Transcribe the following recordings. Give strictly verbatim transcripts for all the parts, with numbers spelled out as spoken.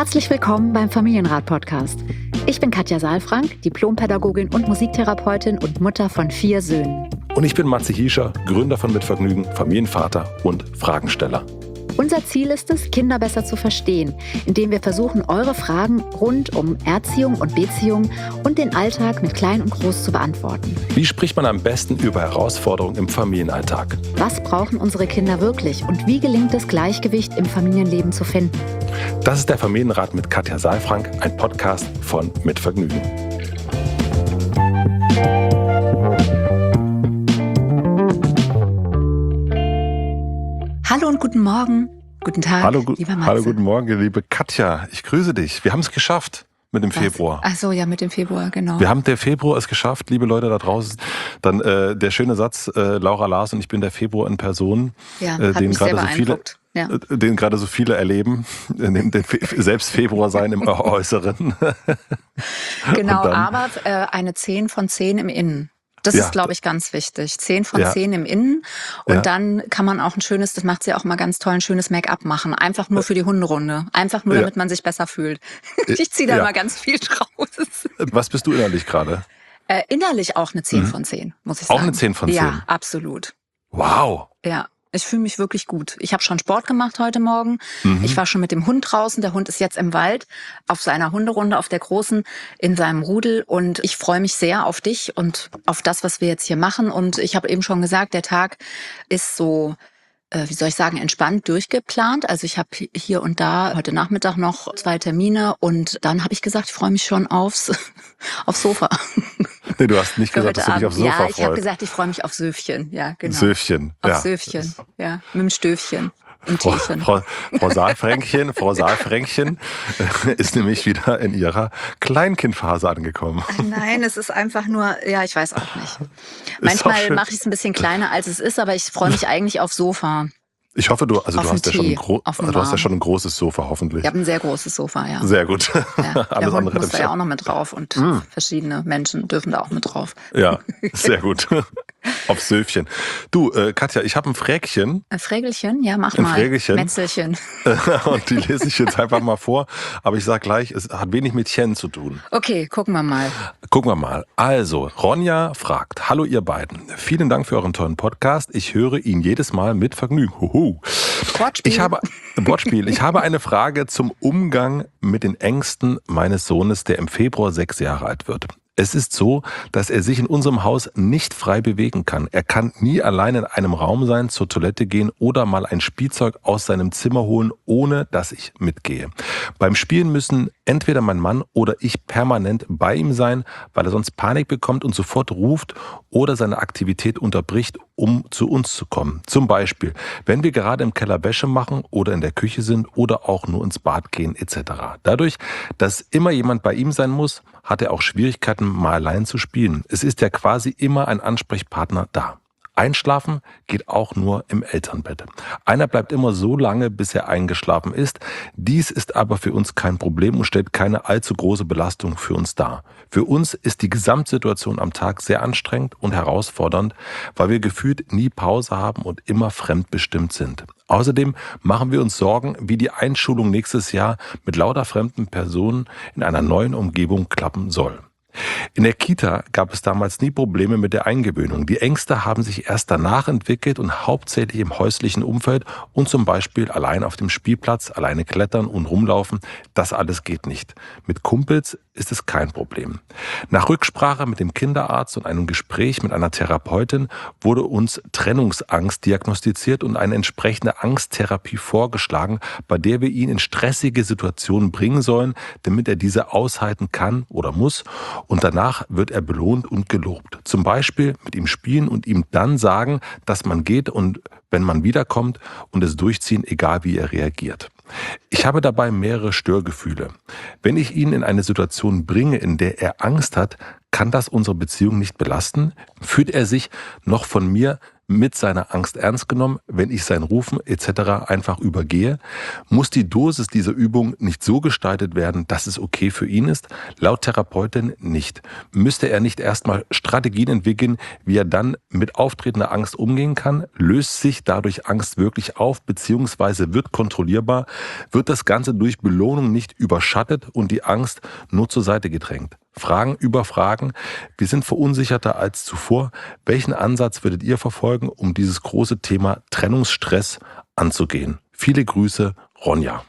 Herzlich willkommen beim Familienrat-Podcast. Ich bin Katja Saalfrank, Diplompädagogin und Musiktherapeutin und Mutter von vier Söhnen. Und ich bin Matze Hiescher, Gründer von Mitvergnügen, Familienvater und Fragensteller. Unser Ziel ist es, Kinder besser zu verstehen, indem wir versuchen, eure Fragen rund um Erziehung und Beziehung und den Alltag mit Klein und Groß zu beantworten. Wie spricht man am besten über Herausforderungen im Familienalltag? Was brauchen unsere Kinder wirklich und wie gelingt es, Gleichgewicht im Familienleben zu finden? Das ist der Familienrat mit Katja Saalfrank, ein Podcast von Mitvergnügen. Hallo und guten Morgen, guten Tag, hallo, gu- lieber Matze. Hallo, guten Morgen, liebe Katja. Ich grüße dich. Wir haben es geschafft mit dem Was? Februar. Ach so, ja, mit dem Februar, genau. Wir haben der Februar es geschafft, liebe Leute da draußen. Dann äh, der schöne Satz, äh, Laura Lars und ich bin der Februar in Person, ja, äh, hat den mich sehr gerade so viele, beeindruckt. Ja. äh, den gerade so viele erleben, den, den Fe- selbst Februar sein im Äußeren. Genau, Und dann- aber äh, eine zehn von zehn im Innen. Das Ja. ist, glaube ich, ganz wichtig. zehn von Ja. zehn im Innen. Und Ja. dann kann man auch ein schönes, das macht sie auch immer ganz toll, ein schönes Make-up machen. Einfach nur für die Hunderunde. Einfach nur, Ja. damit man sich besser fühlt. Ich ziehe da Ja. immer ganz viel draus. Was bist du innerlich gerade? Äh, innerlich auch eine zehn Mhm. von zehn, muss ich Auch sagen. eine zehn von zehn? Ja, absolut. Wow. Ja. Ich fühle mich wirklich gut. Ich habe schon Sport gemacht heute Morgen. Mhm. Ich war schon mit dem Hund draußen. Der Hund ist jetzt im Wald auf seiner Hunderunde, auf der großen, in seinem Rudel. Und ich freue mich sehr auf dich und auf das, was wir jetzt hier machen. Und ich habe eben schon gesagt, der Tag ist so, äh, wie soll ich sagen, entspannt durchgeplant. Also ich habe hier und da heute Nachmittag noch zwei Termine. Und dann habe ich gesagt, ich freue mich schon aufs, aufs Sofa. Nee, du hast nicht Für gesagt, dass heute du dich aufs Abend. Sofa Ja, ich habe freust. gesagt, ich freue mich auf Söfchen. Ja, genau. Söfchen. Auf Ja. Söfchen, ja, mit dem Stöfchen im Frau, Teechen. Frau, Frau Saalfränkchen, Frau Saalfränkchen äh, ist nämlich wieder in ihrer Kleinkindphase angekommen. Nein, es ist einfach nur, ja, ich weiß auch nicht. doch Manchmal schön. mache ich es ein bisschen kleiner, als es ist, aber ich freue mich eigentlich aufs Sofa. Ich hoffe, du, also Auf du dem hast ja schon ein Tee, gro- auf dem du hast ja Warmen. schon ein großes Sofa, hoffentlich. Ich habe ein sehr großes Sofa, ja. Sehr gut. ja. Der Alles Hund andere muss da ist ja auch noch mit drauf und Mm. verschiedene Menschen dürfen da auch mit drauf. Ja, sehr gut. Auf Söfchen. Du, äh, Katja, ich habe ein Fräkchen Ein Frägelchen, ja, mach Ein mal. Frägelchen. Metzelchen. und die lese ich jetzt einfach mal vor. Aber ich sag gleich, es hat wenig mit Chen zu tun. Okay, gucken wir mal. Gucken wir mal. Also, Ronja fragt, hallo ihr beiden. Vielen Dank für euren tollen Podcast. Ich höre ihn jedes Mal mit Vergnügen. Huhu. Wortspiel. Ich habe, Wortspiel. Ich habe eine Frage zum Umgang mit den Ängsten meines Sohnes, der im Februar sechs Jahre alt wird. Es ist so, dass er sich in unserem Haus nicht frei bewegen kann. Er kann nie allein in einem Raum sein, zur Toilette gehen oder mal ein Spielzeug aus seinem Zimmer holen, ohne dass ich mitgehe. Beim Spielen müssen entweder mein Mann oder ich permanent bei ihm sein, weil er sonst Panik bekommt und sofort ruft oder seine Aktivität unterbricht, um zu uns zu kommen. Zum Beispiel, wenn wir gerade im Keller Wäsche machen oder in der Küche sind oder auch nur ins Bad gehen et cetera. Dadurch, dass immer jemand bei ihm sein muss, hat er auch Schwierigkeiten, mal allein zu spielen. Es ist ja quasi immer ein Ansprechpartner da. Einschlafen geht auch nur im Elternbett. Einer bleibt immer so lange, bis er eingeschlafen ist. Dies ist aber für uns kein Problem und stellt keine allzu große Belastung für uns dar. Für uns ist die Gesamtsituation am Tag sehr anstrengend und herausfordernd, weil wir gefühlt nie Pause haben und immer fremdbestimmt sind. Außerdem machen wir uns Sorgen, wie die Einschulung nächstes Jahr mit lauter fremden Personen in einer neuen Umgebung klappen soll. In der Kita gab es damals nie Probleme mit der Eingewöhnung. Die Ängste haben sich erst danach entwickelt und hauptsächlich im häuslichen Umfeld und zum Beispiel allein auf dem Spielplatz, alleine klettern und rumlaufen. Das alles geht nicht. Mit Kumpels ist es kein Problem. Nach Rücksprache mit dem Kinderarzt und einem Gespräch mit einer Therapeutin wurde uns Trennungsangst diagnostiziert und eine entsprechende Angsttherapie vorgeschlagen, bei der wir ihn in stressige Situationen bringen sollen, damit er diese aushalten kann oder muss. Und danach wird er belohnt und gelobt. Zum Beispiel mit ihm spielen und ihm dann sagen, dass man geht und wenn man wiederkommt und es durchziehen, egal wie er reagiert. Ich habe dabei mehrere Störgefühle. Wenn ich ihn in eine Situation bringe, in der er Angst hat, kann das unsere Beziehung nicht belasten? Fühlt er sich noch von mir mit seiner Angst ernst genommen, wenn ich sein Rufen et cetera einfach übergehe? Muss die Dosis dieser Übung nicht so gestaltet werden, dass es okay für ihn ist? Laut Therapeutin nicht. Müsste er nicht erstmal Strategien entwickeln, wie er dann mit auftretender Angst umgehen kann? Löst sich dadurch Angst wirklich auf, beziehungsweise wird kontrollierbar? Wird das Ganze durch Belohnung nicht überschattet und die Angst nur zur Seite gedrängt? Fragen über Fragen. Wir sind verunsicherter als zuvor. Welchen Ansatz würdet ihr verfolgen, um dieses große Thema Trennungsstress anzugehen? Viele Grüße, Ronja.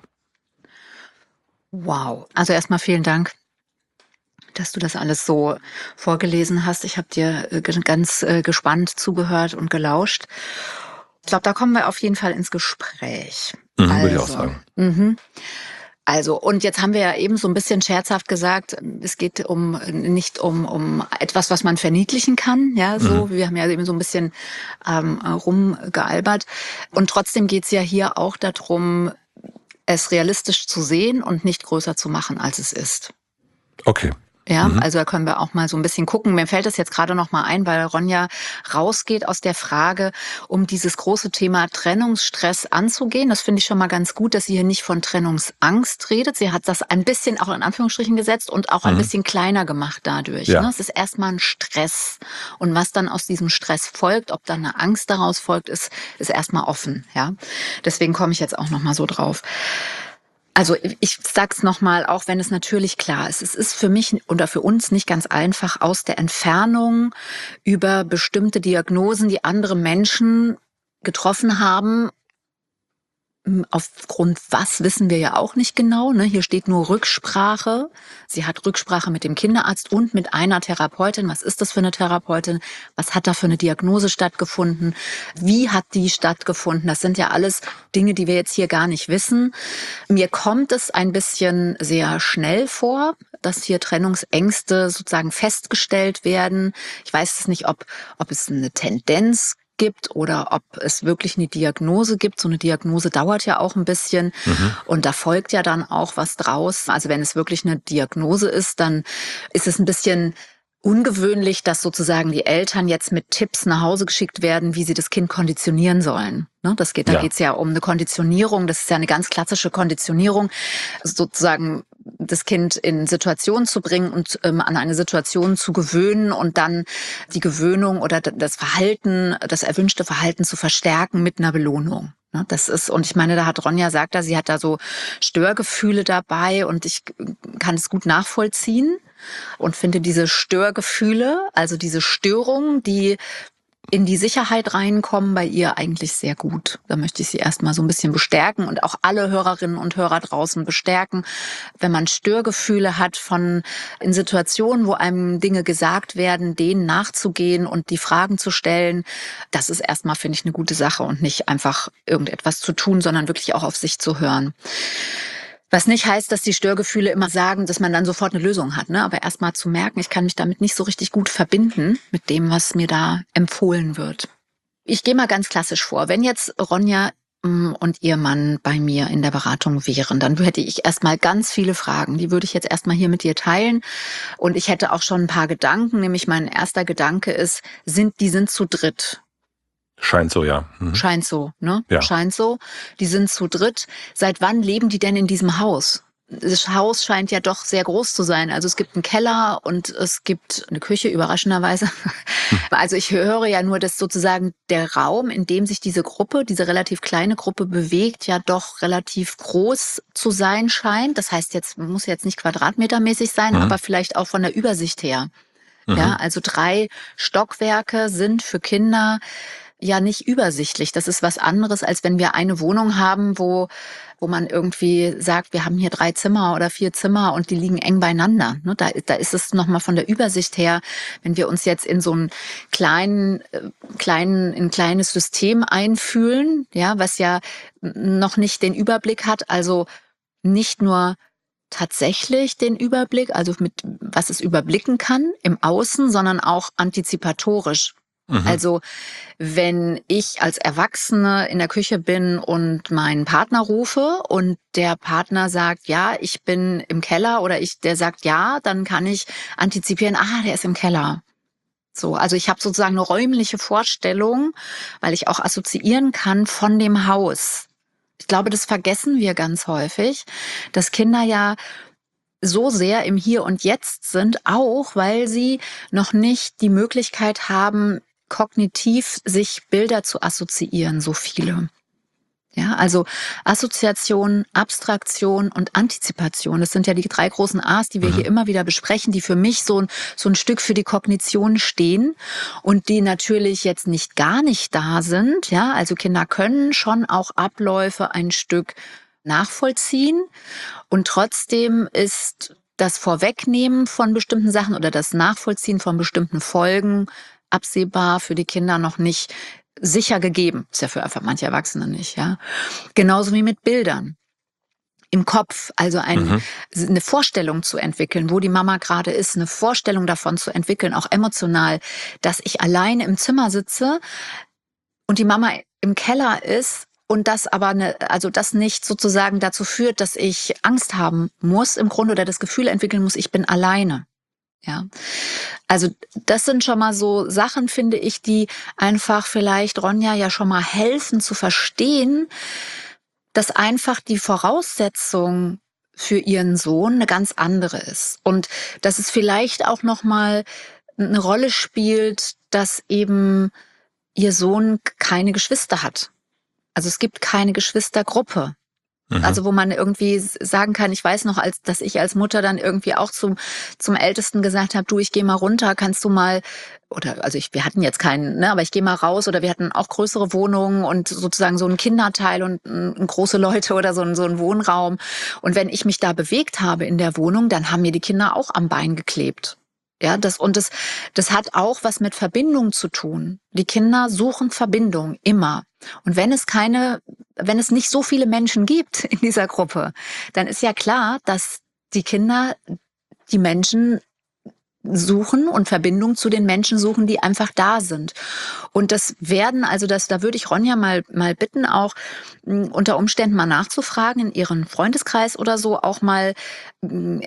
Wow. Also erstmal vielen Dank, dass du das alles so vorgelesen hast. Ich habe dir ganz gespannt zugehört und gelauscht. Ich glaube, da kommen wir auf jeden Fall ins Gespräch. Mhm, also, würde ich auch sagen. Mhm. Also, und jetzt haben wir ja eben so ein bisschen scherzhaft gesagt, es geht um nicht um um etwas, was man verniedlichen kann, ja, so. Mhm. Wir haben ja eben so ein bisschen ähm, rumgealbert. Und trotzdem geht's ja hier auch darum, es realistisch zu sehen und nicht größer zu machen, als es ist. Okay. Ja, mhm. Also da können wir auch mal so ein bisschen gucken. Mir fällt das jetzt gerade noch mal ein, weil Ronja rausgeht aus der Frage, um dieses große Thema Trennungsstress anzugehen. Das finde ich schon mal ganz gut, dass sie hier nicht von Trennungsangst redet. Sie hat das ein bisschen auch in Anführungsstrichen gesetzt und auch ein mhm. bisschen kleiner gemacht dadurch. Ja. Ne? Es ist erstmal ein Stress. Und was dann aus diesem Stress folgt, ob dann eine Angst daraus folgt, ist, ist erstmal offen. Ja, deswegen komme ich jetzt auch noch mal so drauf. Also ich sag's nochmal, auch wenn es natürlich klar ist, es ist für mich oder für uns nicht ganz einfach, aus der Entfernung über bestimmte Diagnosen, die andere Menschen getroffen haben. Aufgrund was wissen wir ja auch nicht genau. Ne? Hier steht nur Rücksprache. Sie hat Rücksprache mit dem Kinderarzt und mit einer Therapeutin. Was ist das für eine Therapeutin? Was hat da für eine Diagnose stattgefunden? Wie hat die stattgefunden? Das sind ja alles Dinge, die wir jetzt hier gar nicht wissen. Mir kommt es ein bisschen sehr schnell vor, dass hier Trennungsängste sozusagen festgestellt werden. Ich weiß es nicht, ob, ob es eine Tendenz gibt oder ob es wirklich eine Diagnose gibt. So eine Diagnose dauert ja auch ein bisschen mhm. und da folgt ja dann auch was draus. Also wenn es wirklich eine Diagnose ist, dann ist es ein bisschen ungewöhnlich, dass sozusagen die Eltern jetzt mit Tipps nach Hause geschickt werden, wie sie das Kind konditionieren sollen. Das geht, da ja. geht's ja um eine Konditionierung. Das ist ja eine ganz klassische Konditionierung, sozusagen das Kind in Situationen zu bringen und ähm, an eine Situation zu gewöhnen und dann die Gewöhnung oder das Verhalten, das erwünschte Verhalten zu verstärken mit einer Belohnung. Das ist, und ich meine, da hat Ronja sagt, da, sie hat da so Störgefühle dabei und ich kann es gut nachvollziehen und finde diese Störgefühle, also diese Störungen, die in die Sicherheit reinkommen, bei ihr eigentlich sehr gut. Da möchte ich sie erstmal so ein bisschen bestärken und auch alle Hörerinnen und Hörer draußen bestärken. Wenn man Störgefühle hat von in Situationen, wo einem Dinge gesagt werden, denen nachzugehen und die Fragen zu stellen, das ist erstmal, finde ich, eine gute Sache und nicht einfach irgendetwas zu tun, sondern wirklich auch auf sich zu hören. Was nicht heißt, dass die Störgefühle immer sagen, dass man dann sofort eine Lösung hat, ne? Aber erstmal zu merken, ich kann mich damit nicht so richtig gut verbinden mit dem, was mir da empfohlen wird. Ich gehe mal ganz klassisch vor. Wenn jetzt Ronja und ihr Mann bei mir in der Beratung wären, dann hätte ich erstmal ganz viele Fragen. Die würde ich jetzt erstmal hier mit dir teilen. Und ich hätte auch schon ein paar Gedanken. Nämlich mein erster Gedanke ist, sind die sind zu dritt. Scheint so, ja. Mhm. Scheint so, ne? Ja. Scheint so. Die sind zu dritt. Seit wann leben die denn in diesem Haus? Das Haus scheint ja doch sehr groß zu sein. Also es gibt einen Keller und es gibt eine Küche, überraschenderweise. Hm. Also ich höre ja nur, dass sozusagen der Raum, in dem sich diese Gruppe, diese relativ kleine Gruppe bewegt, ja doch relativ groß zu sein scheint. Das heißt, jetzt muss jetzt nicht quadratmetermäßig sein, mhm. aber vielleicht auch von der Übersicht her. Mhm. Ja, also drei Stockwerke sind für Kinder ja nicht übersichtlich. Das ist was anderes, als wenn wir eine Wohnung haben, wo wo man irgendwie sagt, wir haben hier drei Zimmer oder vier Zimmer und die liegen eng beieinander. Da, da ist es nochmal von der Übersicht her, wenn wir uns jetzt in so einen kleinen, kleinen, ein kleines System einfühlen, ja, was ja noch nicht den Überblick hat, also nicht nur tatsächlich den Überblick, also mit was es überblicken kann im Außen, sondern auch antizipatorisch. Mhm. Also wenn ich als Erwachsene in der Küche bin und meinen Partner rufe und der Partner sagt, ja, ich bin im Keller oder ich, der sagt ja, dann kann ich antizipieren, ah, der ist im Keller. So, also ich habe sozusagen eine räumliche Vorstellung, weil ich auch assoziieren kann von dem Haus. Ich glaube, das vergessen wir ganz häufig, dass Kinder ja so sehr im Hier und Jetzt sind, auch weil sie noch nicht die Möglichkeit haben, kognitiv sich Bilder zu assoziieren, so viele. Ja, also Assoziation, Abstraktion und Antizipation. Das sind ja die drei großen A's, die wir hier Mhm. immer wieder besprechen, die für mich so ein, so ein Stück für die Kognition stehen und die natürlich jetzt nicht gar nicht da sind. Ja, also Kinder können schon auch Abläufe ein Stück nachvollziehen und trotzdem ist das Vorwegnehmen von bestimmten Sachen oder das Nachvollziehen von bestimmten Folgen absehbar für die Kinder noch nicht sicher gegeben. Ist ja für einfach manche Erwachsene nicht, ja. Genauso wie mit Bildern im Kopf, also ein, Mhm. eine Vorstellung zu entwickeln, wo die Mama gerade ist, eine Vorstellung davon zu entwickeln, auch emotional, dass ich alleine im Zimmer sitze und die Mama im Keller ist und das aber eine, also das nicht sozusagen dazu führt, dass ich Angst haben muss im Grunde oder das Gefühl entwickeln muss, ich bin alleine. Ja, also das sind schon mal so Sachen, finde ich, die einfach vielleicht Ronja ja schon mal helfen zu verstehen, dass einfach die Voraussetzung für ihren Sohn eine ganz andere ist und dass es vielleicht auch noch mal eine Rolle spielt, dass eben ihr Sohn keine Geschwister hat. Also es gibt keine Geschwistergruppe. Mhm. Also wo man irgendwie sagen kann, ich weiß noch, als dass ich als Mutter dann irgendwie auch zum zum Ältesten gesagt habe, du, ich gehe mal runter, kannst du mal oder also ich, wir hatten jetzt keinen, ne, aber ich gehe mal raus oder wir hatten auch größere Wohnungen und sozusagen so ein Kinderteil und n, große Leute oder so ein so ein Wohnraum. Und wenn ich mich da bewegt habe in der Wohnung, dann haben mir die Kinder auch am Bein geklebt. Ja, das und das das hat auch was mit Verbindung zu tun. Die Kinder suchen Verbindung immer. Und wenn es keine wenn es nicht so viele Menschen gibt in dieser Gruppe, dann ist ja klar, dass die Kinder die Menschen suchen und Verbindung zu den Menschen suchen, die einfach da sind. Und das werden, also das, da würde ich Ronja mal, mal bitten, auch mh, unter Umständen mal nachzufragen in ihren Freundeskreis oder so, auch mal mh,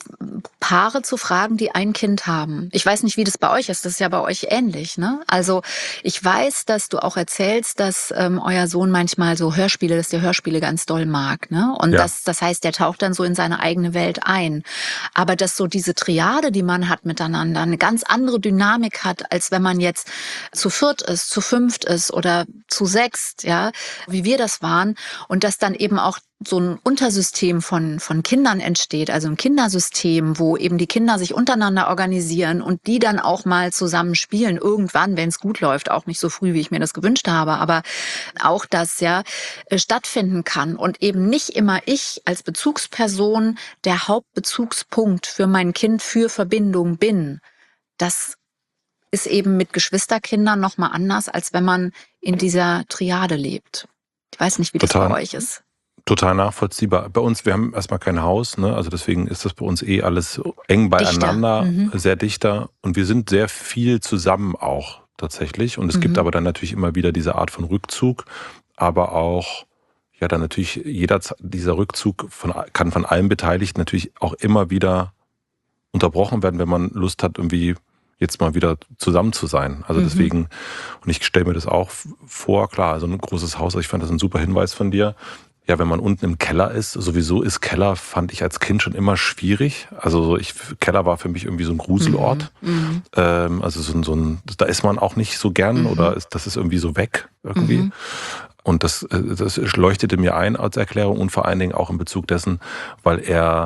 Paare zu fragen, die ein Kind haben. Ich weiß nicht, wie das bei euch ist, das ist ja bei euch ähnlich, ne? Also ich weiß, dass du auch erzählst, dass ähm, euer Sohn manchmal so Hörspiele, dass der Hörspiele ganz doll mag, ne? Und Ja. das, das heißt, der taucht dann so in seine eigene Welt ein. Aber dass so diese Triade, die man hat miteinander, eine ganz andere Dynamik hat, als wenn man jetzt zu viert ist, zu fünft ist oder zu sechst, ja, wie wir das waren. Und dass dann eben auch so ein Untersystem von, von Kindern entsteht, also ein Kindersystem, wo eben die Kinder sich untereinander organisieren und die dann auch mal zusammen spielen, irgendwann, wenn es gut läuft, auch nicht so früh, wie ich mir das gewünscht habe, aber auch das ja äh, stattfinden kann und eben nicht immer ich als Bezugsperson der Hauptbezugspunkt für mein Kind für Verbindung bin. Das ist eben mit Geschwisterkindern noch mal anders, als wenn man in dieser Triade lebt. Ich weiß nicht, wie das bei Total, euch ist. total nachvollziehbar. Bei uns, wir haben erstmal kein Haus, ne? Also deswegen ist das bei uns eh alles eng Dichter. beieinander, Mhm. sehr dichter. Und wir sind sehr viel zusammen auch tatsächlich. Und es gibt Mhm. aber dann natürlich immer wieder diese Art von Rückzug, aber auch, ja, dann natürlich jeder, dieser Rückzug von, kann von allen Beteiligten natürlich auch immer wieder unterbrochen werden, wenn man Lust hat, irgendwie jetzt mal wieder zusammen zu sein. Also Mhm. deswegen, und ich stelle mir das auch vor, klar, so ein großes Haus, also ich fand das ein super Hinweis von dir. Ja, wenn man unten im Keller ist, sowieso ist Keller, fand ich als Kind schon immer schwierig. Also so ich, Keller war für mich irgendwie so ein Gruselort. Mhm. Ähm, also so ein, so ein, da ist man auch nicht so gern oder Mhm. ist, das ist irgendwie so weg irgendwie. Mhm. Und das, äh, das leuchtete mir ein als Erklärung und vor allen Dingen auch in Bezug dessen, weil er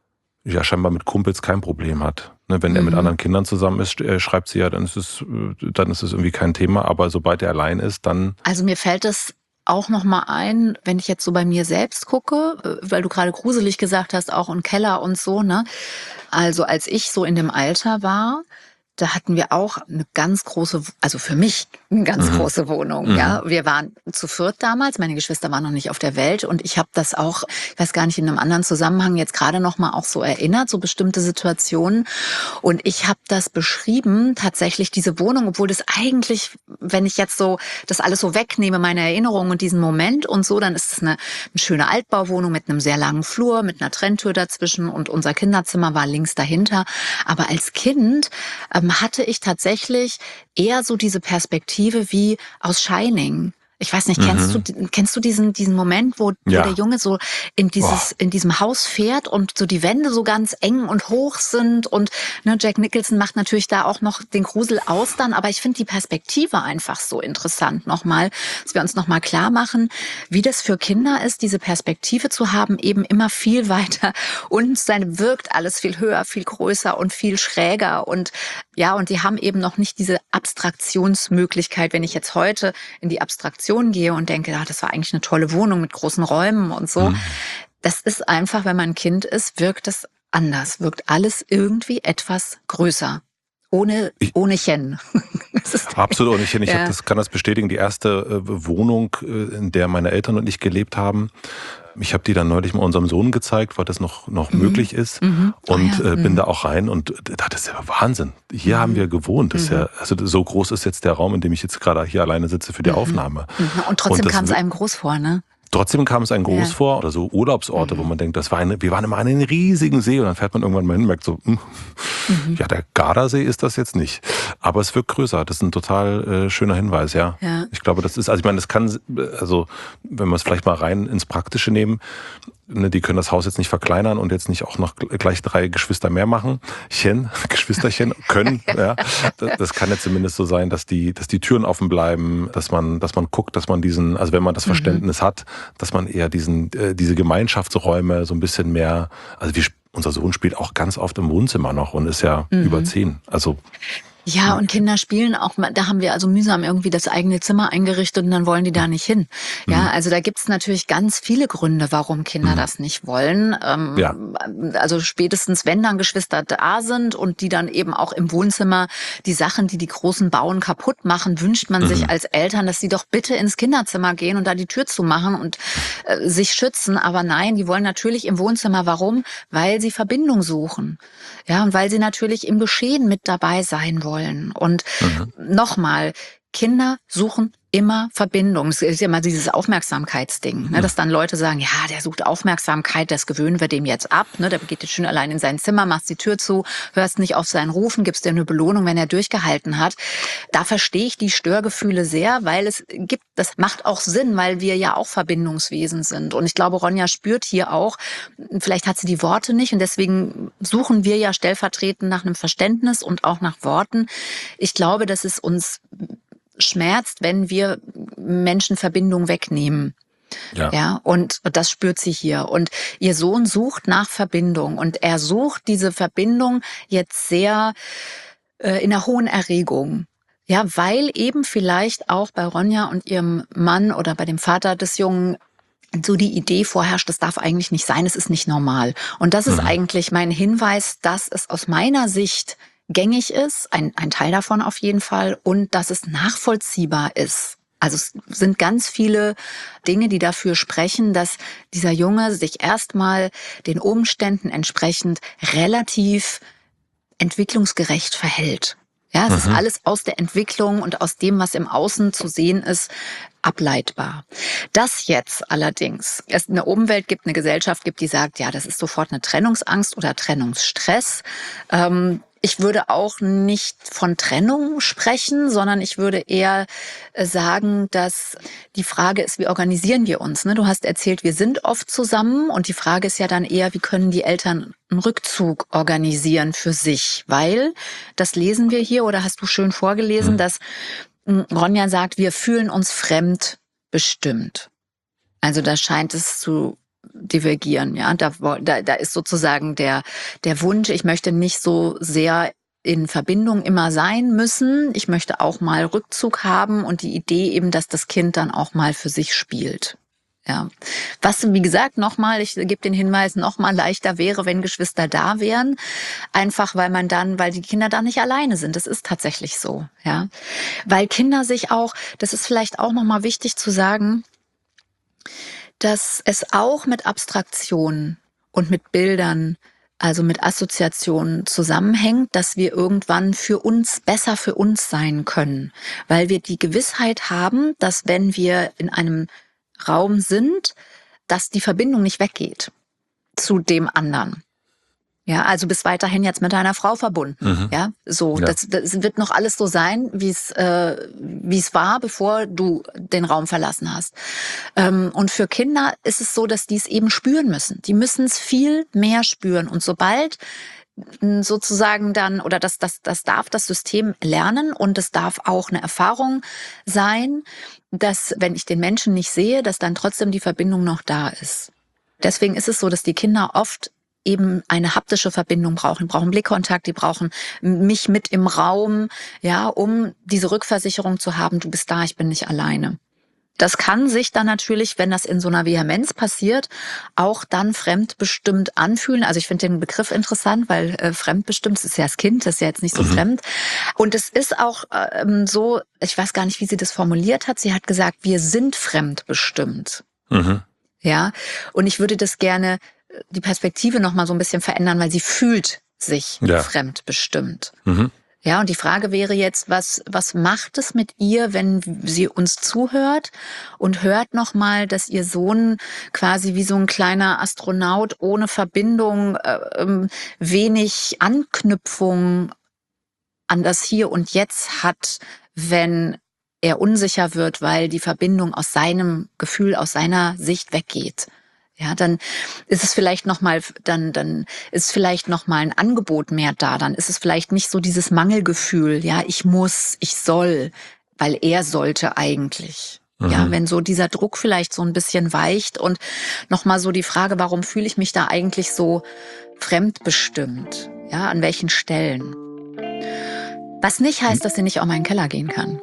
ja scheinbar mit Kumpels kein Problem hat. Ne, wenn er mit Mhm. anderen Kindern zusammen ist, äh, schreibt sie ja, dann ist es, äh, dann ist es irgendwie kein Thema. Aber sobald er allein ist, dann Also mir fällt es auch noch mal ein, wenn ich jetzt so bei mir selbst gucke, äh, weil du gerade gruselig gesagt hast, auch im Keller und so, ne? Also als ich so in dem Alter war, da hatten wir auch eine ganz große, also für mich Eine ganz Mhm. große Wohnung, Mhm. ja. Wir waren zu viert damals, meine Geschwister waren noch nicht auf der Welt und ich habe das auch, ich weiß gar nicht, in einem anderen Zusammenhang jetzt gerade noch mal auch so erinnert, so bestimmte Situationen. Und ich habe das beschrieben, tatsächlich diese Wohnung, obwohl das eigentlich, wenn ich jetzt so das alles so wegnehme, meine Erinnerungen und diesen Moment und so, dann ist es eine, eine schöne Altbauwohnung mit einem sehr langen Flur, mit einer Trenntür dazwischen und unser Kinderzimmer war links dahinter. Aber als Kind ähm, hatte ich tatsächlich eher so diese Perspektive wie aus Shining. Ich weiß nicht, kennst du, Mhm. kennst du diesen, diesen Moment, wo, wo der Ja. Junge so in Oh. dieses, in diesem Haus fährt und so die Wände so ganz eng und hoch sind und, ne, Jack Nicholson macht natürlich da auch noch den Grusel aus dann, aber ich finde die Perspektive einfach so interessant nochmal, dass wir uns nochmal klar machen, wie das für Kinder ist, diese Perspektive zu haben, eben immer viel weiter und dann wirkt alles viel höher, viel größer und viel schräger und ja, und die haben eben noch nicht diese Abstraktionsmöglichkeit, wenn ich jetzt heute in die Abstraktion gehe und denke, ja, das war eigentlich eine tolle Wohnung mit großen Räumen und so. Mhm. Das ist einfach, wenn man ein Kind ist, wirkt es anders, wirkt alles irgendwie etwas größer. Ohne, Ich, ohne Chen. Das ist, absolut. Und ich, ich hab ja. das, kann das bestätigen. Die erste äh, Wohnung, äh, in der meine Eltern und ich gelebt haben, ich habe die dann neulich mal unserem Sohn gezeigt, weil das noch, noch Mhm. möglich ist. Mhm. Ah, Und ja. äh, bin Mhm. da auch rein und das ist ja Wahnsinn. Hier Mhm. haben wir gewohnt. Das ist Mhm. ja, also so groß ist jetzt der Raum, in dem ich jetzt gerade hier alleine sitze für die Mhm. Aufnahme. Mhm. Und trotzdem Und das kam es wi- einem groß vor, ne? Trotzdem kam es einem groß Ja. vor, oder so Urlaubsorte, wo Mhm. man denkt, das war eine, wir waren immer an einem riesigen See und dann fährt man irgendwann mal hin und merkt so, hm, Mhm. ja, der Gardasee ist das jetzt nicht. Aber es wirkt größer. Das ist ein total äh, schöner Hinweis, ja. Ja. Ich glaube, das ist, also ich meine, das kann, also wenn wir es vielleicht mal rein ins Praktische nehmen, ne, die können das Haus jetzt nicht verkleinern und jetzt nicht auch noch gleich drei Geschwister mehr machen. Chen, Geschwisterchen können, ja. Das, das kann ja zumindest so sein, dass die, dass die Türen offen bleiben, dass man, dass man guckt, dass man diesen, also wenn man das Mhm. Verständnis hat, dass man eher diesen, äh, diese Gemeinschaftsräume so ein bisschen mehr, also wir, unser Sohn spielt auch ganz oft im Wohnzimmer noch und ist ja Mhm. über zehn. Also Ja, und Kinder spielen auch, mal- da haben wir also mühsam irgendwie das eigene Zimmer eingerichtet und dann wollen die da nicht hin. Ja, mhm. also da gibt's natürlich ganz viele Gründe, warum Kinder Mhm. das nicht wollen. Ja. Ähm, also spätestens, wenn dann Geschwister da sind und die dann eben auch im Wohnzimmer die Sachen, die die Großen bauen, kaputt machen, wünscht man sich Mhm. als Eltern, dass sie doch bitte ins Kinderzimmer gehen und da die Tür zumachen und äh, sich schützen. Aber nein, die wollen natürlich im Wohnzimmer. Warum? Weil sie Verbindung suchen. Ja, und weil sie natürlich im Geschehen mit dabei sein wollen. Und Mhm. nochmal, Kinder suchen immer Verbindung. Es ist ja immer dieses Aufmerksamkeitsding, ne, Mhm. dass dann Leute sagen, ja, der sucht Aufmerksamkeit, das gewöhnen wir dem jetzt ab. Ne, der geht jetzt schön allein in sein Zimmer, machst die Tür zu, hörst nicht auf seinen Rufen, gibst dir eine Belohnung, wenn er durchgehalten hat. Da verstehe ich die Störgefühle sehr, weil es gibt, das macht auch Sinn, weil wir ja auch Verbindungswesen sind. Und ich glaube, Ronja spürt hier auch, vielleicht hat sie die Worte nicht und deswegen suchen wir ja stellvertretend nach einem Verständnis und auch nach Worten. Ich glaube, dass es uns schmerzt, wenn wir Menschen Verbindung wegnehmen. Ja. Ja, und das spürt sie hier. Und ihr Sohn sucht nach Verbindung und er sucht diese Verbindung jetzt sehr äh, in einer hohen Erregung. Ja, weil eben vielleicht auch bei Ronja und ihrem Mann oder bei dem Vater des Jungen so die Idee vorherrscht, das darf eigentlich nicht sein, es ist nicht normal. Und das ist Mhm. eigentlich mein Hinweis, dass es aus meiner Sicht gängig ist, ein, ein Teil davon auf jeden Fall, und dass es nachvollziehbar ist. Also es sind ganz viele Dinge, die dafür sprechen, dass dieser Junge sich erstmal den Umständen entsprechend relativ entwicklungsgerecht verhält. Ja, es ist Mhm. alles aus der Entwicklung und aus dem, was im Außen zu sehen ist, ableitbar. Dass jetzt allerdings es eine Umwelt gibt, eine Gesellschaft gibt, die sagt, ja, das ist sofort eine Trennungsangst oder Trennungsstress. Ähm, ich würde auch nicht von Trennung sprechen, sondern ich würde eher sagen, dass die Frage ist, wie organisieren wir uns? Ne? Du hast erzählt, wir sind oft zusammen und die Frage ist ja dann eher, wie können die Eltern einen Rückzug organisieren für sich? Weil, das lesen wir hier oder hast du schön vorgelesen, Mhm. dass Ronja sagt, wir fühlen uns fremdbestimmt. Also da scheint es zu divergieren, ja. Da, da, da ist sozusagen der, der Wunsch, ich möchte nicht so sehr in Verbindung immer sein müssen. Ich möchte auch mal Rückzug haben und die Idee eben, dass das Kind dann auch mal für sich spielt. Ja, was, wie gesagt, nochmal, ich gebe den Hinweis, nochmal leichter wäre, wenn Geschwister da wären. Einfach, weil man dann, weil die Kinder dann nicht alleine sind. Das ist tatsächlich so, ja. Weil Kinder sich auch, das ist vielleicht auch nochmal wichtig zu sagen, dass es auch mit Abstraktionen und mit Bildern, also mit Assoziationen zusammenhängt, dass wir irgendwann für uns besser für uns sein können. Weil wir die Gewissheit haben, dass wenn wir in einem Raum sind, dass die Verbindung nicht weggeht zu dem anderen. Ja, also bist weiterhin jetzt mit deiner Frau verbunden. Mhm. Ja, so, ja. Das, das wird noch alles so sein, wie es, äh, wie es war, bevor du den Raum verlassen hast. Ähm, und für Kinder ist es so, dass die es eben spüren müssen. Die müssen es viel mehr spüren. Und sobald sozusagen dann, oder das, das, das darf das System lernen und es darf auch eine Erfahrung sein, dass, wenn ich den Menschen nicht sehe, dass dann trotzdem die Verbindung noch da ist. Deswegen ist es so, dass die Kinder oft eben eine haptische Verbindung brauchen, die brauchen Blickkontakt, die brauchen mich mit im Raum, ja, um diese Rückversicherung zu haben, du bist da, ich bin nicht alleine. Das kann sich dann natürlich, wenn das in so einer Vehemenz passiert, auch dann fremdbestimmt anfühlen. Also ich finde den Begriff interessant, weil äh, fremdbestimmt, das ist ja das Kind, das ist ja jetzt nicht so mhm. fremd. Und es ist auch ähm, so, ich weiß gar nicht, wie sie das formuliert hat. Sie hat gesagt, wir sind fremdbestimmt. Mhm. Ja, und ich würde das gerne, die Perspektive noch mal so ein bisschen verändern, weil sie fühlt sich ja. fremdbestimmt. Mhm. Ja, und die Frage wäre jetzt, was, was macht es mit ihr, wenn sie uns zuhört und hört nochmal, dass ihr Sohn quasi wie so ein kleiner Astronaut ohne Verbindung, äh, wenig Anknüpfung an das Hier und Jetzt hat, wenn er unsicher wird, weil die Verbindung aus seinem Gefühl, aus seiner Sicht weggeht. Ja, dann ist es vielleicht noch mal, dann dann ist vielleicht noch mal ein Angebot mehr da. Dann ist es vielleicht nicht so dieses Mangelgefühl. Ja, ich muss, ich soll, weil er sollte eigentlich. Mhm. Ja, wenn so dieser Druck vielleicht so ein bisschen weicht und noch mal so die Frage, warum fühle ich mich da eigentlich so fremdbestimmt? Ja, an welchen Stellen? Was nicht heißt, dass sie nicht auch mal in den Keller gehen kann.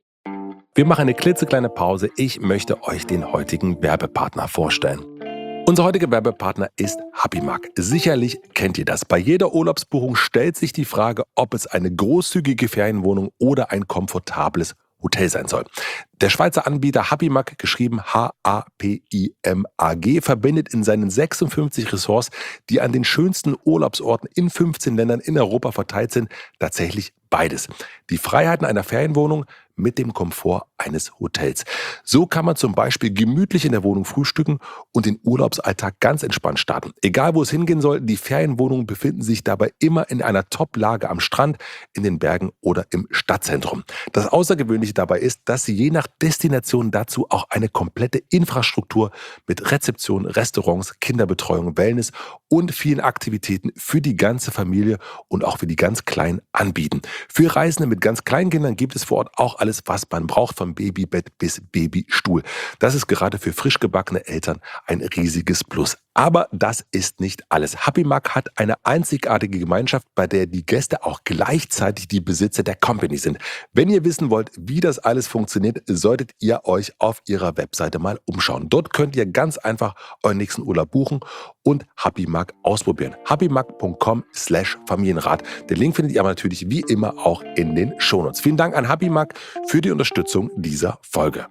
Wir machen eine klitzekleine Pause. Ich möchte euch den heutigen Werbepartner vorstellen. Unser heutiger Werbepartner ist Happymark. Sicherlich kennt ihr das. Bei jeder Urlaubsbuchung stellt sich die Frage, ob es eine großzügige Ferienwohnung oder ein komfortables Hotel sein soll. Der Schweizer Anbieter Happymark, geschrieben H A P I M A G, verbindet in seinen sechsundfünfzig Ressorts, die an den schönsten Urlaubsorten in fünfzehn Ländern in Europa verteilt sind, tatsächlich beides. Die Freiheiten einer Ferienwohnung mit dem Komfort eines Hotels. So kann man zum Beispiel gemütlich in der Wohnung frühstücken und den Urlaubsalltag ganz entspannt starten. Egal wo es hingehen soll, die Ferienwohnungen befinden sich dabei immer in einer Top-Lage am Strand, in den Bergen oder im Stadtzentrum. Das Außergewöhnliche dabei ist, dass sie je nach Destination dazu auch eine komplette Infrastruktur mit Rezeption, Restaurants, Kinderbetreuung, Wellness und vielen Aktivitäten für die ganze Familie und auch für die ganz Kleinen anbieten. Für Reisende mit ganz kleinen Kindern gibt es vor Ort auch alles, was man braucht, vom Babybett bis Babystuhl. Das ist gerade für frisch gebackene Eltern ein riesiges Plus. Aber das ist nicht alles. Happymark hat eine einzigartige Gemeinschaft, bei der die Gäste auch gleichzeitig die Besitzer der Company sind. Wenn ihr wissen wollt, wie das alles funktioniert, solltet ihr euch auf ihrer Webseite mal umschauen. Dort könnt ihr ganz einfach euren nächsten Urlaub buchen und Happymark ausprobieren. happymark punkt com slash Familienrat. Den Link findet ihr aber natürlich wie immer auch in den Shownotes. Vielen Dank an Happymark für die Unterstützung dieser Folge.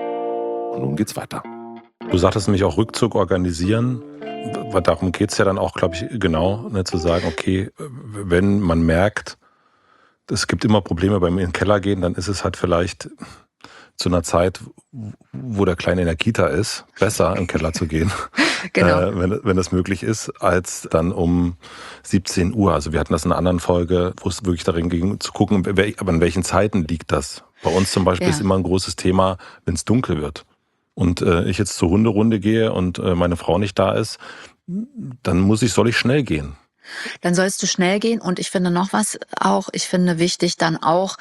Und nun geht's weiter. Du sagtest nämlich auch Rückzug organisieren. Darum geht es ja dann auch, glaube ich, genau, ne, zu sagen, okay, wenn man merkt, es gibt immer Probleme beim in den Keller gehen, dann ist es halt vielleicht zu einer Zeit, wo der Kleine in der Kita ist, besser im Keller zu gehen, genau. äh, wenn, wenn das möglich ist, als dann um siebzehn Uhr. Also wir hatten das in einer anderen Folge, wo es wirklich darin ging, zu gucken, wer, aber an welchen Zeiten liegt das. Bei uns zum Beispiel ja. ist immer ein großes Thema, wenn es dunkel wird. Und äh, ich jetzt zur Hunderunde gehe und äh, meine Frau nicht da ist, dann muss ich, soll ich schnell gehen. Dann sollst du schnell gehen und ich finde noch was auch, ich finde wichtig dann auch,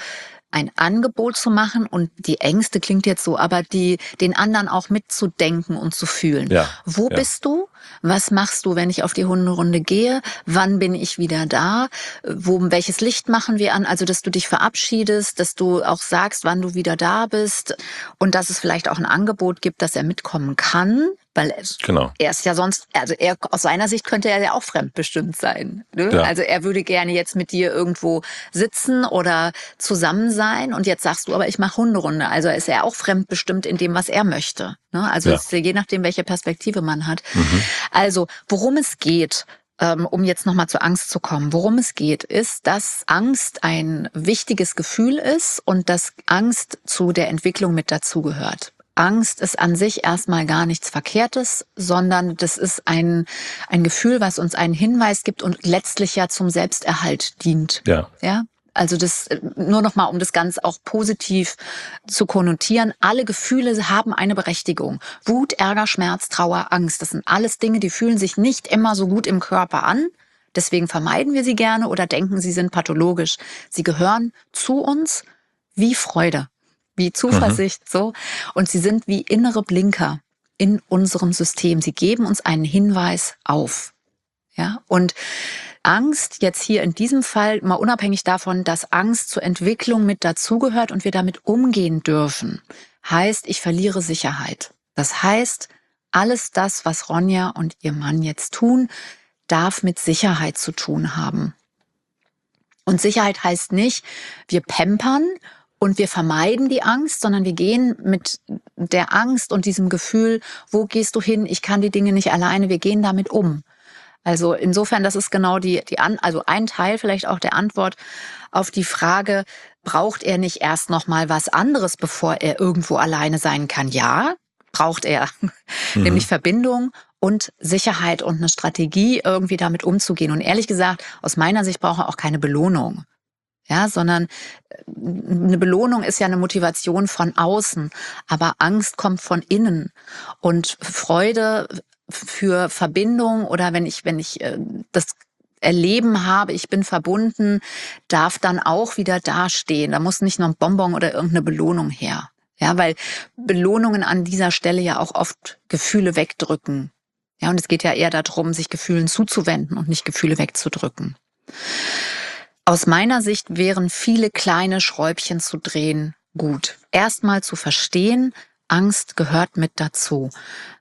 ein Angebot zu machen und die Ängste klingt jetzt so, aber die den anderen auch mitzudenken und zu fühlen. Ja, Wo ja. bist du? Was machst du, wenn ich auf die Hunderunde gehe? Wann bin ich wieder da? Wo, welches Licht machen wir an? Also, dass du dich verabschiedest, dass du auch sagst, wann du wieder da bist und dass es vielleicht auch ein Angebot gibt, dass er mitkommen kann, weil es, Genau. er ist ja sonst, also er aus seiner Sicht könnte er ja auch fremdbestimmt sein. Ne? Ja. Also er würde gerne jetzt mit dir irgendwo sitzen oder zusammen sein und jetzt sagst du, aber ich mache Hunderunde. Also ist er auch fremdbestimmt in dem, was er möchte. Ne? Also Ja. es ist je nachdem, welche Perspektive man hat. Mhm. Also worum es geht, ähm, um jetzt nochmal zur Angst zu kommen, worum es geht, ist, dass Angst ein wichtiges Gefühl ist und dass Angst zu der Entwicklung mit dazugehört. Angst ist an sich erstmal gar nichts Verkehrtes, sondern das ist ein, ein Gefühl, was uns einen Hinweis gibt und letztlich ja zum Selbsterhalt dient. Ja. Ja? Also das nur noch mal, um das ganz auch positiv zu konnotieren. Alle Gefühle haben eine Berechtigung. Wut, Ärger, Schmerz, Trauer, Angst. Das sind alles Dinge, die fühlen sich nicht immer so gut im Körper an. Deswegen vermeiden wir sie gerne oder denken, sie sind pathologisch. Sie gehören zu uns wie Freude, wie Zuversicht, mhm. so. Und sie sind wie innere Blinker in unserem System. Sie geben uns einen Hinweis auf. Ja, und Angst jetzt hier in diesem Fall, mal unabhängig davon, dass Angst zur Entwicklung mit dazugehört und wir damit umgehen dürfen, heißt, ich verliere Sicherheit. Das heißt, alles das, was Ronja und ihr Mann jetzt tun, darf mit Sicherheit zu tun haben. Und Sicherheit heißt nicht, wir pampern und wir vermeiden die Angst, sondern wir gehen mit der Angst und diesem Gefühl, wo gehst du hin? Ich kann die Dinge nicht alleine. Wir gehen damit um. Also insofern, das ist genau die, die An also ein Teil vielleicht auch der Antwort auf die Frage, braucht er nicht erst noch mal was anderes, bevor er irgendwo alleine sein kann? Ja, braucht er, mhm. nämlich Verbindung und Sicherheit und eine Strategie, irgendwie damit umzugehen. Und ehrlich gesagt, aus meiner Sicht braucht er auch keine Belohnung. Ja, sondern eine Belohnung ist ja eine Motivation von außen, aber Angst kommt von innen und Freude für Verbindung oder wenn ich, wenn ich äh, das Erleben habe, ich bin verbunden, darf dann auch wieder dastehen. Da muss nicht noch ein Bonbon oder irgendeine Belohnung her. Ja, weil Belohnungen an dieser Stelle ja auch oft Gefühle wegdrücken. Ja, und es geht ja eher darum, sich Gefühlen zuzuwenden und nicht Gefühle wegzudrücken. Aus meiner Sicht wären viele kleine Schräubchen zu drehen gut. Erstmal zu verstehen, Angst gehört mit dazu.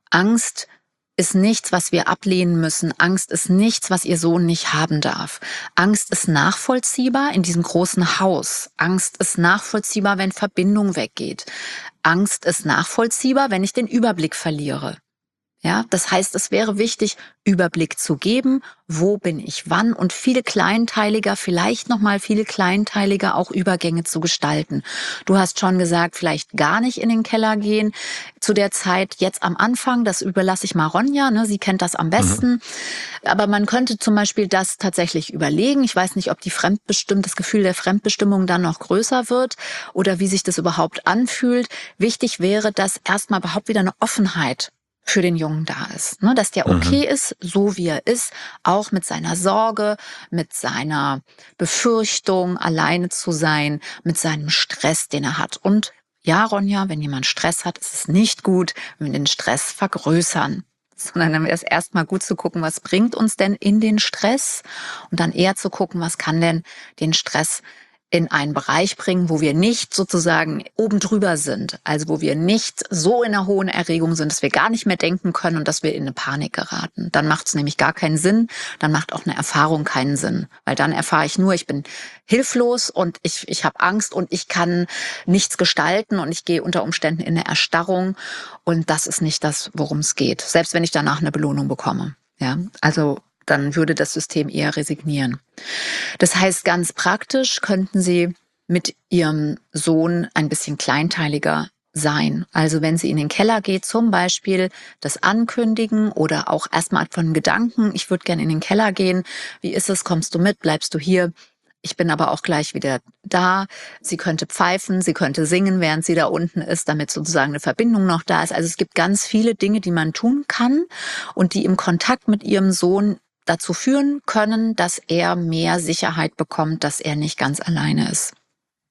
Angst ist nichts, was wir ablehnen müssen. Angst ist nichts, was ihr Sohn nicht haben darf. Angst ist nachvollziehbar in diesem großen Haus. Angst ist nachvollziehbar, wenn Verbindung weggeht. Angst ist nachvollziehbar, wenn ich den Überblick verliere. Ja, das heißt, es wäre wichtig, Überblick zu geben, wo bin ich wann und viele kleinteiliger, vielleicht nochmal viele kleinteiliger auch Übergänge zu gestalten. Du hast schon gesagt, vielleicht gar nicht in den Keller gehen zu der Zeit jetzt am Anfang, das überlasse ich mal Ronja, ne? Sie kennt das am besten. Mhm. Aber man könnte zum Beispiel das tatsächlich überlegen. Ich weiß nicht, ob die Fremdbestimmung, das Gefühl der Fremdbestimmung dann noch größer wird oder wie sich das überhaupt anfühlt. Wichtig wäre, dass erstmal überhaupt wieder eine Offenheit für den Jungen da ist, ne, dass der okay mhm. ist, so wie er ist, auch mit seiner Sorge, mit seiner Befürchtung, alleine zu sein, mit seinem Stress, den er hat. Und ja, Ronja, wenn jemand Stress hat, ist es nicht gut, wenn wir den Stress vergrößern, sondern dann wäre es erstmal gut zu gucken, was bringt uns denn in den Stress und dann eher zu gucken, was kann denn den Stress in einen Bereich bringen, wo wir nicht sozusagen oben drüber sind, also wo wir nicht so in einer hohen Erregung sind, dass wir gar nicht mehr denken können und dass wir in eine Panik geraten. Dann macht es nämlich gar keinen Sinn, dann macht auch eine Erfahrung keinen Sinn, weil dann erfahre ich nur, ich bin hilflos und ich ich habe Angst und ich kann nichts gestalten und ich gehe unter Umständen in eine Erstarrung und das ist nicht das, worum es geht, selbst wenn ich danach eine Belohnung bekomme. Ja, also dann würde das System eher resignieren. Das heißt, ganz praktisch könnten Sie mit Ihrem Sohn ein bisschen kleinteiliger sein. Also wenn sie in den Keller geht, zum Beispiel das ankündigen oder auch erstmal von Gedanken, ich würde gerne in den Keller gehen. Wie ist es? Kommst du mit? Bleibst du hier? Ich bin aber auch gleich wieder da. Sie könnte pfeifen, sie könnte singen, während sie da unten ist, damit sozusagen eine Verbindung noch da ist. Also es gibt ganz viele Dinge, die man tun kann und die im Kontakt mit ihrem Sohn dazu führen können, dass er mehr Sicherheit bekommt, dass er nicht ganz alleine ist.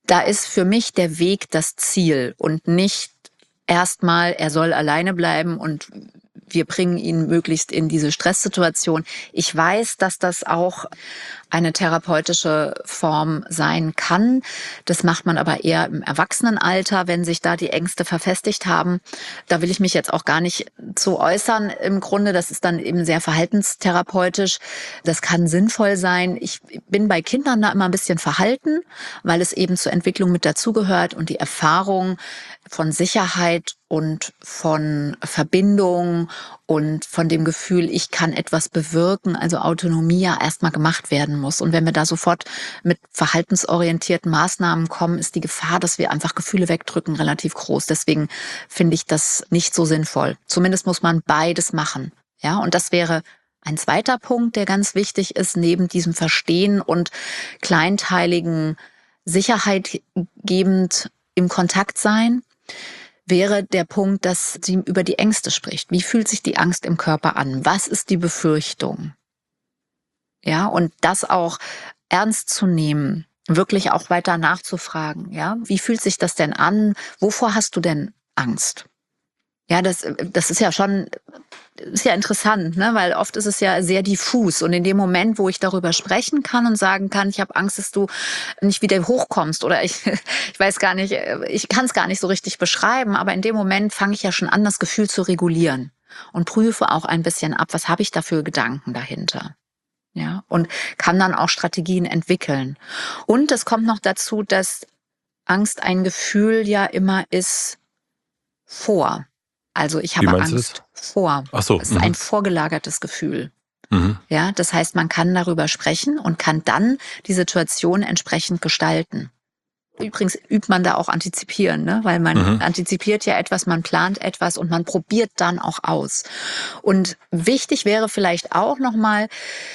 Da ist für mich der Weg das Ziel und nicht erstmal, er soll alleine bleiben und wir bringen ihn möglichst in diese Stresssituation. Ich weiß, dass das auch eine therapeutische Form sein kann. Das macht man aber eher im Erwachsenenalter, wenn sich da die Ängste verfestigt haben. Da will ich mich jetzt auch gar nicht zu äußern. Im Grunde, das ist dann eben sehr verhaltenstherapeutisch. Das kann sinnvoll sein. Ich bin bei Kindern da immer ein bisschen verhalten, weil es eben zur Entwicklung mit dazugehört und die Erfahrung von Sicherheit und von Verbindung und von dem Gefühl, ich kann etwas bewirken, also Autonomie ja erstmal gemacht werden muss. Und wenn wir da sofort mit verhaltensorientierten Maßnahmen kommen, ist die Gefahr, dass wir einfach Gefühle wegdrücken, relativ groß. Deswegen finde ich das nicht so sinnvoll. Zumindest muss man beides machen. Ja, und das wäre ein zweiter Punkt, der ganz wichtig ist, neben diesem Verstehen und kleinteiligen Sicherheit gebend im Kontakt sein, wäre der Punkt, dass sie über die Ängste spricht. Wie fühlt sich die Angst im Körper an? Was ist die Befürchtung? Ja, und das auch ernst zu nehmen, wirklich auch weiter nachzufragen. Ja, wie fühlt sich das denn an? Wovor hast du denn Angst? Ja, das, das ist ja schon, ist ja interessant, ne? Weil oft ist es ja sehr diffus. Und in dem Moment, wo ich darüber sprechen kann und sagen kann, ich habe Angst, dass du nicht wieder hochkommst oder ich, ich weiß gar nicht, ich kann es gar nicht so richtig beschreiben, aber in dem Moment fange ich ja schon an, das Gefühl zu regulieren und prüfe auch ein bisschen ab, was habe ich da für Gedanken dahinter. Ja, und kann dann auch Strategien entwickeln. Und es kommt noch dazu, dass Angst ein Gefühl ja immer ist vor. Also ich Wie habe meinst du Angst das? vor. Ach so. Es ist Mhm. ein vorgelagertes Gefühl. Mhm. Ja, das heißt, man kann darüber sprechen und kann dann die Situation entsprechend gestalten. Übrigens übt man da auch antizipieren, ne? Weil man Mhm. antizipiert ja etwas, man plant etwas und man probiert dann auch aus. Und wichtig wäre vielleicht auch nochmal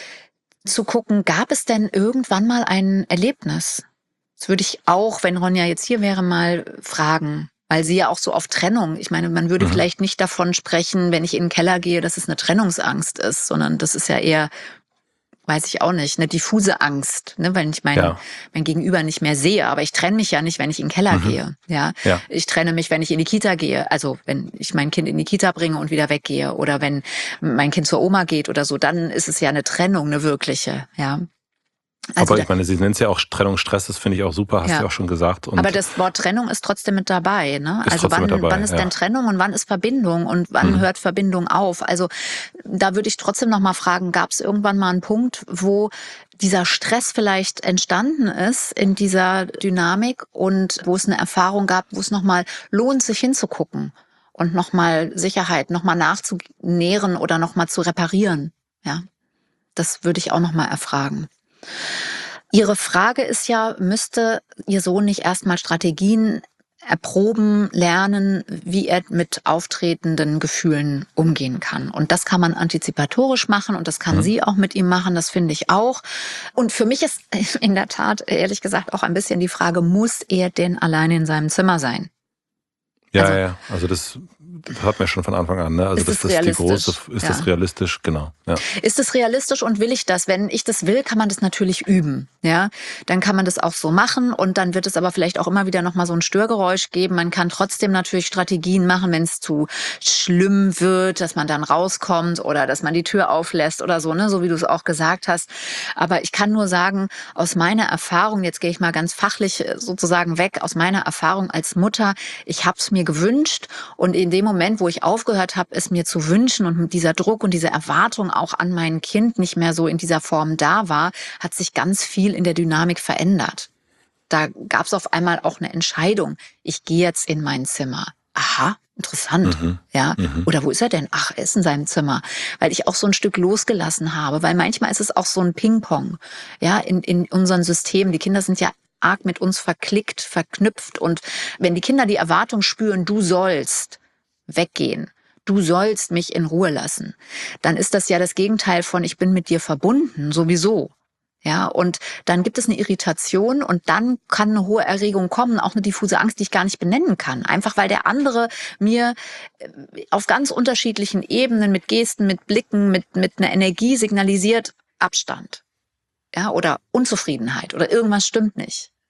zu gucken, gab es denn irgendwann mal ein Erlebnis? Das würde ich auch, wenn Ronja jetzt hier wäre, mal fragen. Weil sie ja auch so auf Trennung, ich meine, man würde Mhm. vielleicht nicht davon sprechen, wenn ich in den Keller gehe, dass es eine Trennungsangst ist, sondern das ist ja eher, weiß ich auch nicht, eine diffuse Angst, ne, wenn ich mein, Ja. mein Gegenüber nicht mehr sehe. Aber ich trenne mich ja nicht, wenn ich in den Keller Mhm. gehe. Ja, Ja. ich trenne mich, wenn ich in die Kita gehe. Also wenn ich mein Kind in die Kita bringe und wieder weggehe oder wenn mein Kind zur Oma geht oder so, dann ist es ja eine Trennung, eine wirkliche. Ja. Also Aber da, ich meine, sie nennt es ja auch Trennung, Stress, das finde ich auch super, hast du ja. ja auch schon gesagt. Und Aber das Wort Trennung ist trotzdem mit dabei, ne? ist Also trotzdem wann, mit dabei, wann ist ja. denn Trennung und wann ist Verbindung und wann Mhm. hört Verbindung auf? Also da würde ich trotzdem noch mal fragen, gab es irgendwann mal einen Punkt, wo dieser Stress vielleicht entstanden ist in dieser Dynamik und wo es eine Erfahrung gab, wo es noch mal lohnt, sich hinzugucken und noch mal Sicherheit noch mal nachzunähren oder noch mal zu reparieren, ja? Das würde ich auch noch mal erfragen. Ihre Frage ist ja, müsste Ihr Sohn nicht erstmal Strategien erproben, lernen, wie er mit auftretenden Gefühlen umgehen kann. Und das kann man antizipatorisch machen und das kann Mhm. sie auch mit ihm machen, das finde ich auch. Und für mich ist in der Tat, ehrlich gesagt, auch ein bisschen die Frage, muss er denn alleine in seinem Zimmer sein? Ja, Also, ja, also das, das hat man schon von Anfang an, ne? Also ist das, es das ist die große, realistisch? ist Ja. das realistisch, genau. Ja. Ist es realistisch und will ich das? Wenn ich das will, kann man das natürlich üben, ja. Dann kann man das auch so machen und dann wird es aber vielleicht auch immer wieder nochmal so ein Störgeräusch geben. Man kann trotzdem natürlich Strategien machen, wenn es zu schlimm wird, dass man dann rauskommt oder dass man die Tür auflässt oder so, ne, so wie du es auch gesagt hast. Aber ich kann nur sagen, aus meiner Erfahrung, jetzt gehe ich mal ganz fachlich sozusagen weg, aus meiner Erfahrung als Mutter, ich habe es mir gewünscht und in dem Moment, wo ich aufgehört habe, es mir zu wünschen und dieser Druck und diese Erwartung auch an mein Kind nicht mehr so in dieser Form da war, hat sich ganz viel in der Dynamik verändert. Da gab es auf einmal auch eine Entscheidung. Ich gehe jetzt in mein Zimmer. Aha, interessant. Mhm. Ja. Mhm. Oder wo ist er denn? Ach, er ist in seinem Zimmer. Weil ich auch so ein Stück losgelassen habe. Weil manchmal ist es auch so ein Ping-Pong. Ja, in, in unseren Systemen. Die Kinder sind ja arg mit uns verklickt, verknüpft. Und wenn die Kinder die Erwartung spüren, du sollst weggehen, du sollst mich in Ruhe lassen, dann ist das ja das Gegenteil von ich bin mit dir verbunden, sowieso. Ja, und dann gibt es eine Irritation und dann kann eine hohe Erregung kommen, auch eine diffuse Angst, die ich gar nicht benennen kann. Einfach weil der andere mir auf ganz unterschiedlichen Ebenen mit Gesten, mit Blicken, mit, mit einer Energie signalisiert Abstand. Ja, oder Unzufriedenheit oder irgendwas stimmt nicht.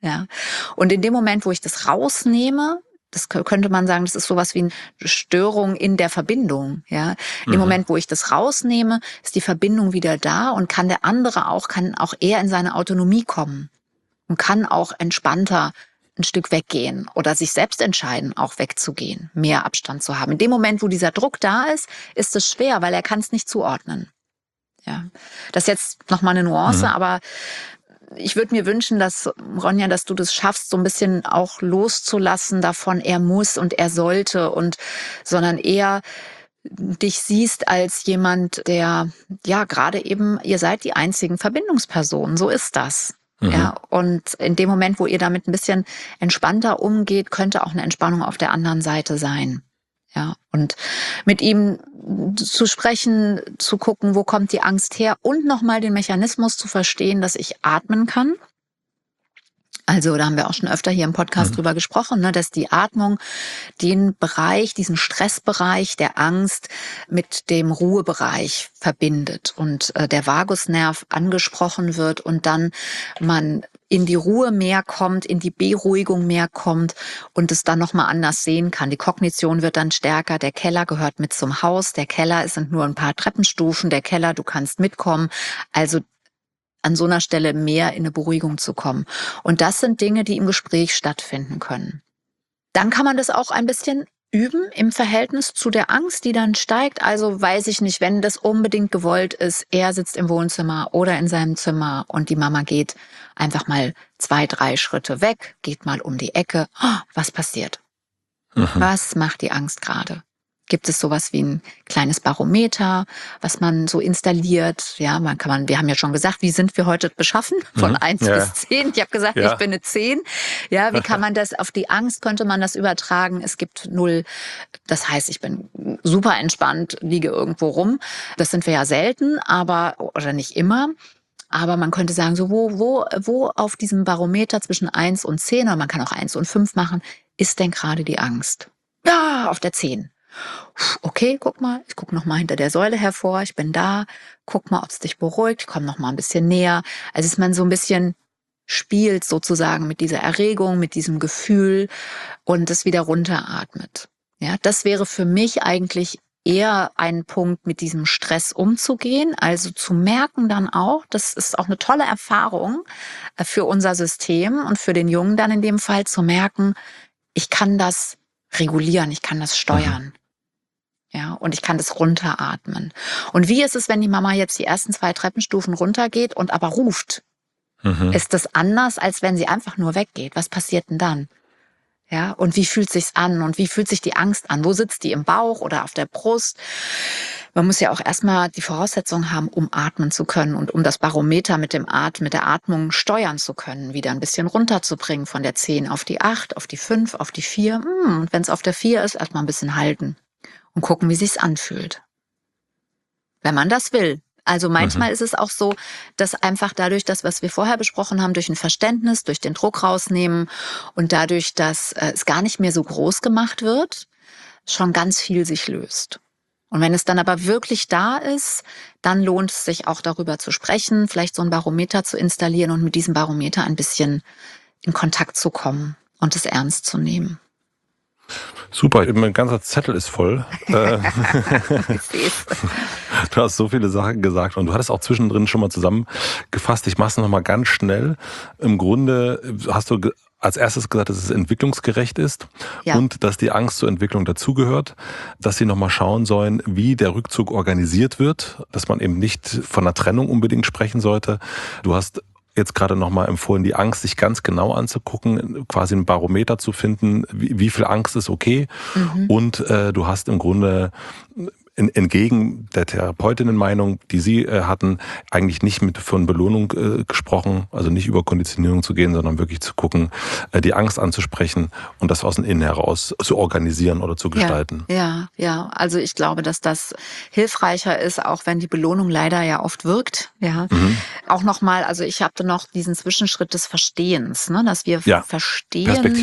Ja. Und in dem Moment, wo ich das rausnehme, das könnte man sagen, das ist sowas wie eine Störung in der Verbindung. Ja, in dem Mhm. Moment, wo ich das rausnehme, ist die Verbindung wieder da und kann der andere auch, kann auch eher in seine Autonomie kommen und kann auch entspannter ein Stück weggehen oder sich selbst entscheiden, auch wegzugehen, mehr Abstand zu haben. In dem Moment, wo dieser Druck da ist, ist es schwer, weil er kann es nicht zuordnen. Ja, das ist jetzt nochmal eine Nuance, Mhm. aber ich würde mir wünschen, dass, Ronja, dass du das schaffst, so ein bisschen auch loszulassen davon, er muss und er sollte und, sondern eher dich siehst als jemand, der, ja, gerade eben, ihr seid die einzigen Verbindungspersonen, so ist das. Mhm. Ja, und in dem Moment, wo ihr damit ein bisschen entspannter umgeht, könnte auch eine Entspannung auf der anderen Seite sein. Ja, und mit ihm zu sprechen, zu gucken, wo kommt die Angst her und nochmal den Mechanismus zu verstehen, dass ich atmen kann. Also da haben wir auch schon öfter hier im Podcast Mhm. drüber gesprochen, ne, dass die Atmung den Bereich, diesen Stressbereich der Angst mit dem Ruhebereich verbindet und äh, der Vagusnerv angesprochen wird und dann man in die Ruhe mehr kommt, in die Beruhigung mehr kommt und es dann nochmal anders sehen kann. Die Kognition wird dann stärker, der Keller gehört mit zum Haus, der Keller, es sind nur ein paar Treppenstufen, der Keller, du kannst mitkommen. Also an so einer Stelle mehr in eine Beruhigung zu kommen. Und das sind Dinge, die im Gespräch stattfinden können. Dann kann man das auch ein bisschen üben im Verhältnis zu der Angst, die dann steigt. Also weiß ich nicht, wenn das unbedingt gewollt ist, er sitzt im Wohnzimmer oder in seinem Zimmer und die Mama geht einfach mal zwei, drei Schritte weg, geht mal um die Ecke. Oh, was passiert? Mhm. Was macht die Angst gerade? Gibt es sowas wie ein kleines Barometer, was man so installiert? Ja, man kann man, wir haben ja schon gesagt, wie sind wir heute beschaffen? Von Mhm. eins Ja. bis zehn. Ich habe gesagt, Ja. ich bin eine zehn. Ja, wie kann man das auf die Angst, könnte man das übertragen? Es gibt null. Das heißt, ich bin super entspannt, liege irgendwo rum. Das sind wir ja selten, aber, oder nicht immer. Aber man könnte sagen, so wo, wo, wo auf diesem Barometer zwischen eins und zehn, oder man kann auch eins und fünf machen, ist denn gerade die Angst? Ja, auf der zehn. Okay, guck mal, ich gucke noch mal hinter der Säule hervor, ich bin da, guck mal, ob es dich beruhigt, ich komme noch mal ein bisschen näher. Also dass man so ein bisschen spielt sozusagen mit dieser Erregung, mit diesem Gefühl und es wieder runteratmet. Ja, das wäre für mich eigentlich eher ein Punkt, mit diesem Stress umzugehen, also zu merken dann auch, das ist auch eine tolle Erfahrung für unser System und für den Jungen dann in dem Fall zu merken, ich kann das regulieren, ich kann das Mhm. steuern. Ja, und ich kann das runteratmen. Und wie ist es, wenn die Mama jetzt die ersten zwei Treppenstufen runtergeht und aber ruft? Mhm. Ist das anders, als wenn sie einfach nur weggeht? Was passiert denn dann? Ja, und wie fühlt sich's an? Und wie fühlt sich die Angst an? Wo sitzt die im Bauch oder auf der Brust? Man muss ja auch erstmal die Voraussetzung haben, um atmen zu können und um das Barometer mit dem At- mit der Atmung steuern zu können, wieder ein bisschen runterzubringen von der zehn auf die acht, auf die fünf, auf die vier. Hm, Und wenn es auf der vier ist, erstmal ein bisschen halten und gucken, wie sich's anfühlt. Wenn man das will. Also manchmal Mhm. ist es auch so, dass einfach dadurch, das, was wir vorher besprochen haben, durch ein Verständnis, durch den Druck rausnehmen und dadurch, dass äh, es gar nicht mehr so groß gemacht wird, schon ganz viel sich löst. Und wenn es dann aber wirklich da ist, dann lohnt es sich auch darüber zu sprechen, vielleicht so ein Barometer zu installieren und mit diesem Barometer ein bisschen in Kontakt zu kommen und es ernst zu nehmen. Super, mein ganzer Zettel ist voll. Äh, Ich sehe es. Du hast so viele Sachen gesagt und du hattest auch zwischendrin schon mal zusammengefasst. Ich mache es nochmal ganz schnell. Im Grunde hast du ge- als erstes gesagt, dass es entwicklungsgerecht ist Ja. und dass die Angst zur Entwicklung dazugehört, dass sie nochmal schauen sollen, wie der Rückzug organisiert wird, dass man eben nicht von einer Trennung unbedingt sprechen sollte. Du hast jetzt gerade nochmal empfohlen, die Angst sich ganz genau anzugucken, quasi ein Barometer zu finden, wie, wie viel Angst ist okay. Mhm. Und äh, du hast im Grunde in, entgegen der Therapeutinnenmeinung, die Sie äh, hatten, eigentlich nicht mit von Belohnung äh, gesprochen, also nicht über Konditionierung zu gehen, sondern wirklich zu gucken, äh, die Angst anzusprechen und das aus dem Innen heraus zu organisieren oder zu gestalten. Ja, ja, ja. Also ich glaube, dass das hilfreicher ist, auch wenn die Belohnung leider ja oft wirkt. Ja, Mhm. auch nochmal, also ich hatte noch diesen Zwischenschritt des Verstehens, ne, dass wir Ja, verstehen, Perspektive.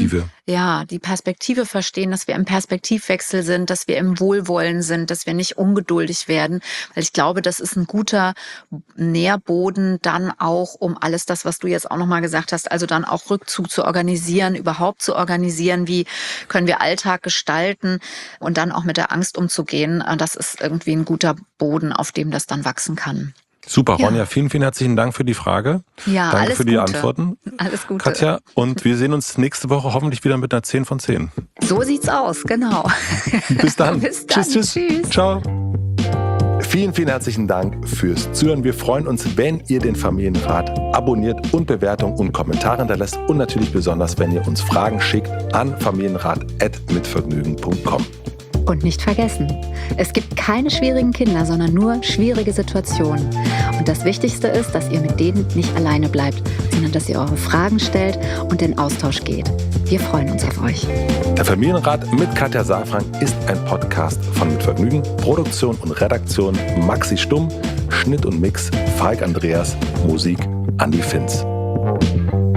ja, die Perspektive verstehen, dass wir im Perspektivwechsel sind, dass wir im Wohlwollen sind, dass wir nicht ungeduldig werden. Weil ich glaube, das ist ein guter Nährboden dann auch, um alles das, was du jetzt auch nochmal gesagt hast, also dann auch Rückzug zu organisieren, überhaupt zu organisieren, wie können wir Alltag gestalten und dann auch mit der Angst umzugehen. Das ist irgendwie ein guter Boden, auf dem das dann wachsen kann. Super, ja. Ronja, vielen, vielen herzlichen Dank für die Frage. Ja, Danke alles für die Gute. Antworten. Alles Gute. Katja, und wir sehen uns nächste Woche hoffentlich wieder mit einer zehn von zehn. So sieht's aus, genau. Bis dann. Bis dann. Tschüss, tschüss. Tschüss. Ciao. Vielen, vielen herzlichen Dank fürs Zuhören. Wir freuen uns, wenn ihr den Familienrat abonniert und Bewertungen und Kommentare hinterlässt. Und natürlich besonders, wenn ihr uns Fragen schickt an familienrat at mitvergnügen punkt com. Und nicht vergessen, es gibt keine schwierigen Kinder, sondern nur schwierige Situationen. Und das Wichtigste ist, dass ihr mit denen nicht alleine bleibt, sondern dass ihr eure Fragen stellt und in Austausch geht. Wir freuen uns auf euch. Der Familienrat mit Katja Saalfrank ist ein Podcast von Mit Vergnügen. Produktion und Redaktion Maxi Stumm, Schnitt und Mix Falk Andreas, Musik Andi Finz.